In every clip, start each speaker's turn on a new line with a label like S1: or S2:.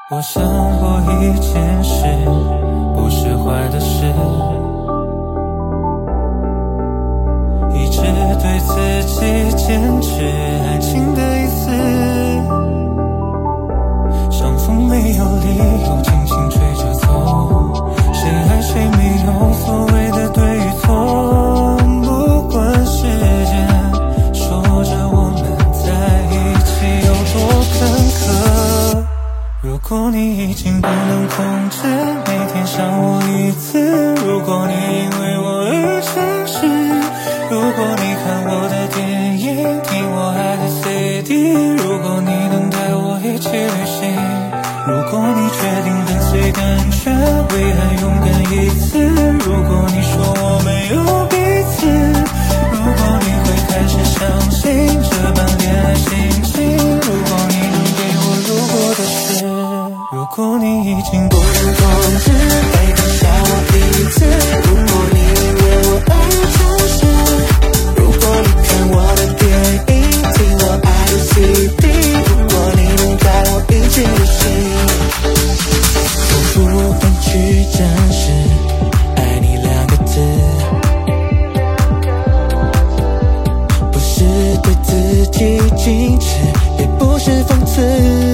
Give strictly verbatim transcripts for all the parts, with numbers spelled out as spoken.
S1: 我想过一件事，不是坏的事，一直对自己坚持爱情的意思。相逢没有理由，轻轻吹着走，谁爱谁没有所谓的对与错，不管时间说着我们在一起有多坎坷。如果你已经不能控制每天想我一次，如果你因为我而诚实，如果你看我的电影，听我爱的 C D， 如果你能带我一起旅行，如果你决定跟随感觉，为爱勇敢一次，如果你说我没有彼此，如果你会开始相信这般恋爱心情，如果你能给我如果的事，如果你已经不能控制每天想我一次，如果你因为我而诚实，如果你看我的电影，听我爱的 C D， 如果你能带我一起旅行，我不会去证实爱你两个字，不是对自己矜持，也不是讽刺，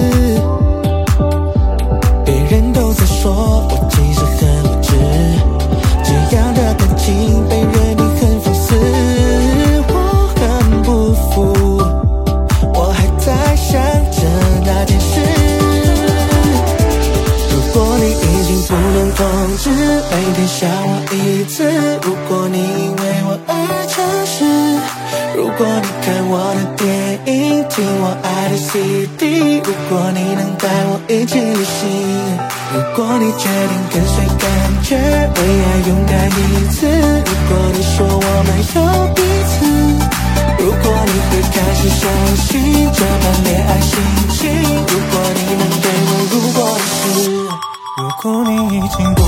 S1: 别人都在说我其实很理智，这样的感情被人你很放肆，我很不服，我还在想着那件事。如果你已经不能控制每天想我一次，如果你因为我而诚实，如果你看我的电影，听我爱的 C D， 如果你能带我一起旅行，如果你决定跟随感觉，为爱勇敢一次，如果你说我们有彼此，如果你会开始相信这般恋爱心情，如果你能给我如果的事，如果你已经不